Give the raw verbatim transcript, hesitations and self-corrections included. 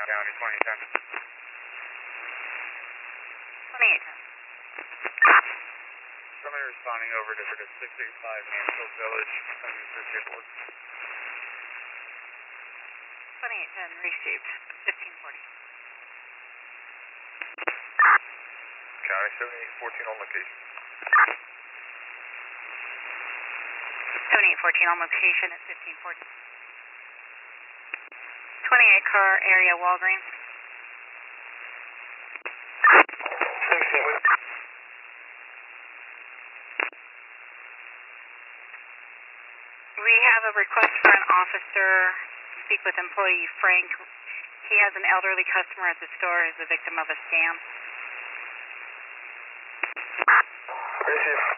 County twenty ten. twenty-eight ten. Somebody responding over to six eighty-five Mansfield Village, sending for paperwork. twenty-eight ten received. fifteen forty. County seventy-eight fourteen on location. seventy-eight fourteen on location at fifteen forty. twenty-eight car area Walgreens. We have a request for an officer to speak with employee Frank. He has an elderly customer at the store who's the victim of a scam. Receive.